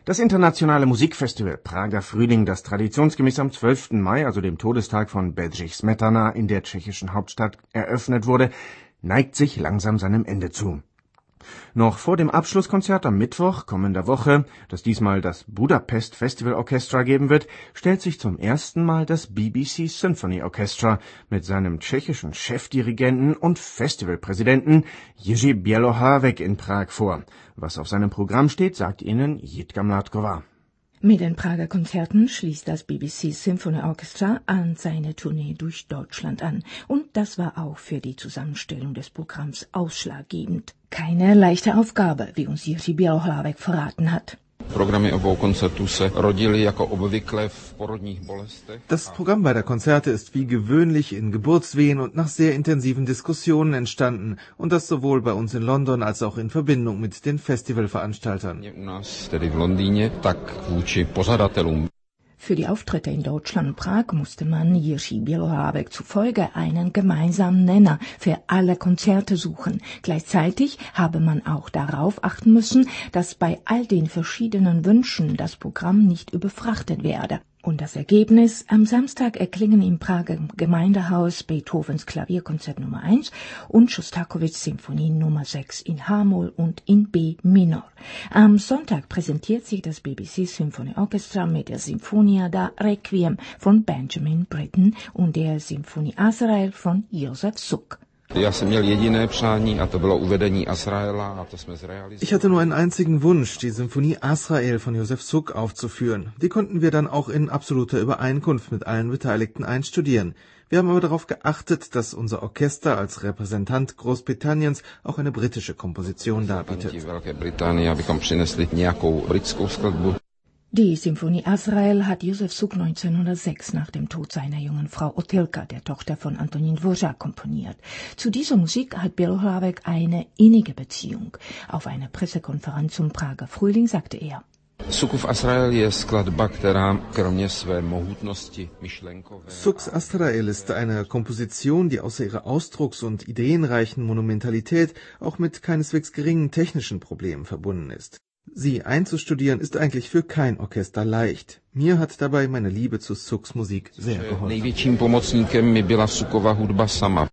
Das internationale Musikfestival Prager Frühling, das traditionsgemäß am 12. Mai, also dem Todestag von Bedřich Smetana, in der tschechischen Hauptstadt eröffnet wurde, neigt sich langsam seinem Ende zu. Noch vor dem Abschlusskonzert am Mittwoch kommender Woche, das diesmal das Budapest Festival Orchestra geben wird, stellt sich zum ersten Mal das BBC Symphony Orchestra mit seinem tschechischen Chefdirigenten und Festivalpräsidenten Jiří Bělohlavek in Prag vor. Was auf seinem Programm steht, sagt Ihnen Jitka Mládková. Mit den Prager Konzerten schließt das BBC Symphony Orchestra an seine Tournee durch Deutschland an. Und das war auch für die Zusammenstellung des Programms ausschlaggebend. Keine leichte Aufgabe, wie uns Jiří Bělohlavek verraten hat. Das Programm beider Konzerte ist wie gewöhnlich in Geburtswehen und nach sehr intensiven Diskussionen entstanden, und das sowohl bei uns in London als auch in Verbindung mit den Festivalveranstaltern. Für die Auftritte in Deutschland und Prag musste man Jiří Bělohlavek zufolge einen gemeinsamen Nenner für alle Konzerte suchen. Gleichzeitig habe man auch darauf achten müssen, dass bei all den verschiedenen Wünschen das Programm nicht überfrachtet werde. Und das Ergebnis: Am Samstag erklingen im Prager Gemeindehaus Beethovens Klavierkonzert Nummer 1 und Schostakowitschs Symphonie Nummer 6 in H-Moll und in B-Minor. Am Sonntag präsentiert sich das BBC Symphony Orchestra mit der Sinfonia da Requiem von Benjamin Britten und der Symphonie Azrael von Josef Suk. Ich hatte nur einen einzigen Wunsch, die Symphonie Azrael von Josef Suk aufzuführen. Die konnten wir dann auch in absoluter Übereinkunft mit allen Beteiligten einstudieren. Wir haben aber darauf geachtet, dass unser Orchester als Repräsentant Großbritanniens auch eine britische Komposition darbietet. Die Symphonie Azrael hat Josef Suk 1906 nach dem Tod seiner jungen Frau Otilka, der Tochter von Antonín Dvořák, komponiert. Zu dieser Musik hat Bělohlavek eine innige Beziehung. Auf einer Pressekonferenz zum Prager Frühling sagte er: Suks Azrael ist eine Komposition, die außer ihrer ausdrucks- und ideenreichen Monumentalität auch mit keineswegs geringen technischen Problemen verbunden ist. Sie einzustudieren ist eigentlich für kein Orchester leicht. Mir hat dabei meine Liebe zu Suks Musik sehr geholfen.